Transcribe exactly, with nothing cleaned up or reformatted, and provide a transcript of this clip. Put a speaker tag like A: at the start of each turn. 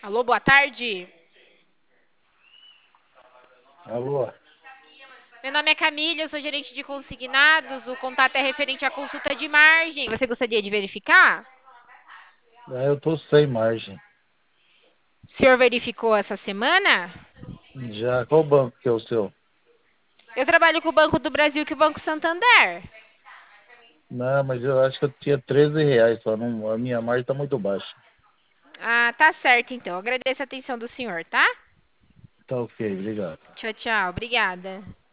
A: Alô, boa tarde.
B: Alô?
A: Meu nome é Camila, eu sou gerente de consignados. O contato é referente à consulta de margem. Você gostaria de verificar?
B: Ah, eu tô sem margem.
A: O senhor verificou essa semana?
B: Já, qual banco que é o seu?
A: Eu trabalho com o Banco do Brasil e com o Banco Santander.
B: Não, mas eu acho que eu tinha treze reais só. Não, a minha margem tá muito baixa.
A: Ah, tá certo então. Agradeço a atenção do senhor, tá?
B: Tá ok, obrigado.
A: Tchau, tchau. Obrigada.